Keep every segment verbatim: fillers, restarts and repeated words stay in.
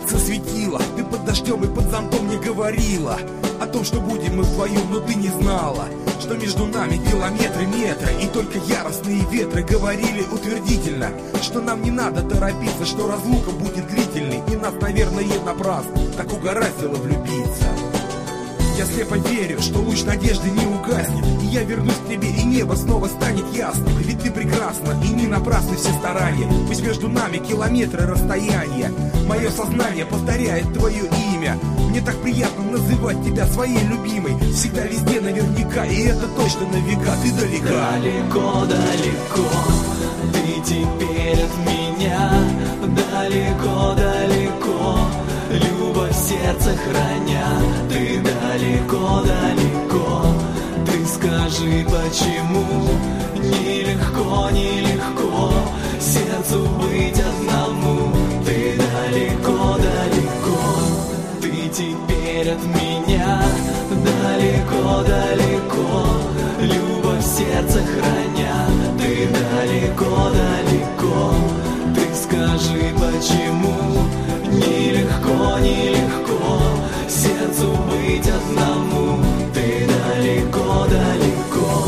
солнце светило, ты под дождем и под зонтом не говорила о том, что будем мы вдвоем, но ты не знала, что между нами километры, метры. И только яростные ветры говорили утвердительно, что нам не надо торопиться, что разлука будет длительной. И нас, наверное, напрасно так угораздило влюбиться. Я слепо верю, что луч надежды не угаснет, и я вернусь к тебе, и небо снова станет ясным. Ведь ты прекрасна, и не напрасны все старания. Пусть между нами километры расстояния. Мое сознание повторяет твое имя. Мне так приятно называть тебя своей любимой. Всегда, везде, наверняка, и это точно на века. Ты далека. Далеко, далеко, ты теперь от меня. Далеко, далеко, любовь в сердце храня. Ты далеко, далеко, ты скажи, почему нелегко, нелегко сердцу быть одному. Ты далеко, далеко, ты теперь от меня. Далеко, далеко, любовь в сердце храня. Ты далеко, далеко, ты скажи, почему нелегко, нелегко сердцу быть одному. Ты далеко, далеко.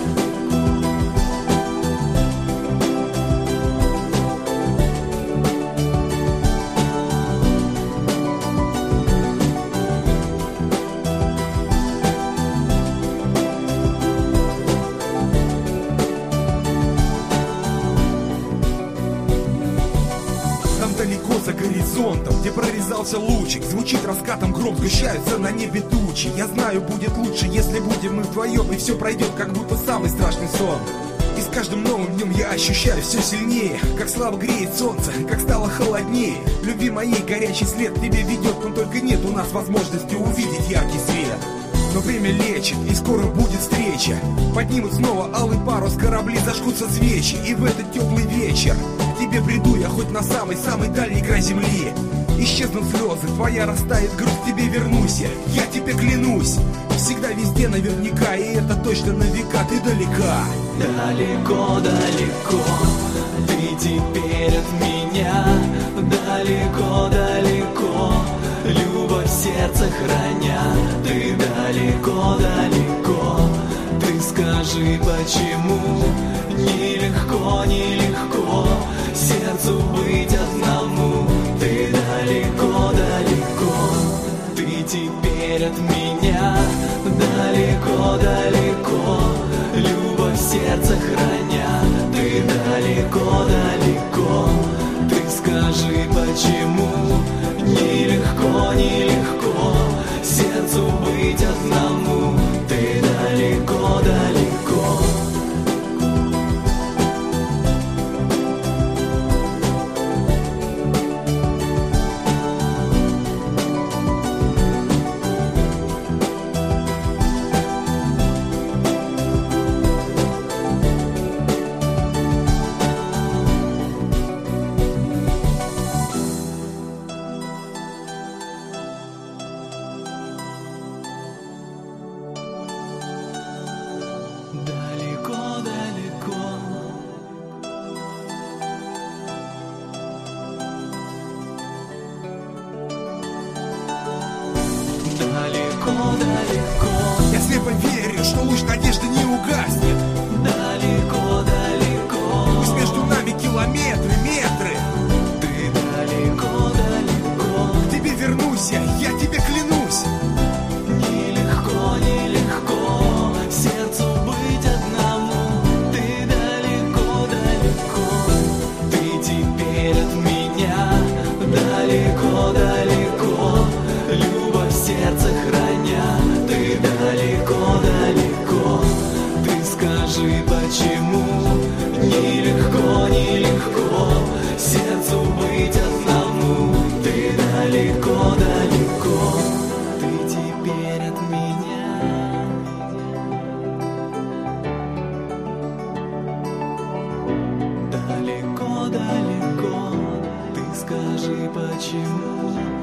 Далеко за горизонтом, где прорезался лучик, звучит раскатом гром, сгущаются на небе тучи. Я знаю, будет лучше, если будем мы вдвоем, и все пройдет, как будто самый страшный сон. И с каждым новым днем я ощущаю все сильнее, как слабо греет солнце, как стало холоднее. Любви моей горячий след тебе ведет, но только нет у нас возможности увидеть яркий свет. Но время лечит, и скоро будет встреча. Поднимут снова алый парус, корабли, зажгутся свечи. И в этот теплый вечер к тебе приду я хоть на самый-самый дальний край земли. Исчезнут слезы, твоя растает грудь, к тебе вернусь я, я тебе клянусь. Всегда, везде, наверняка, и это точно на века. Ты далека. Далеко, далеко, ты теперь от меня. Далеко, далеко, любовь в сердце храня. Ты далеко, далеко, ты скажи, почему нелегко, нелегко сердцу быть одному. Ты далеко, далеко, ты теперь от меня. Далеко, далеко, любовь в сердце храня. Ты далеко, далеко, ты скажи, почему нелегко, нелегко сердцу быть одному. Ты далеко, далеко. Далеко, далеко, далеко, далеко. Я слепо верю, что луч надежды не угаснет. Далеко, далеко, Пусть между нами километры, метры. ты далеко, далеко. К тебе вернусь я, я тебе клянусь. Нелегко, нелегко сердцу быть одному. Ты далеко, далеко, ты теперь от меня. Далеко, далеко, любовь в сердце храня. Ты далеко, далеко, ты скажи, почему нелегко, нелегко сердцу быть одному. Ты далеко, далеко, ты теперь от меня. Далеко, далеко, ты скажи, почему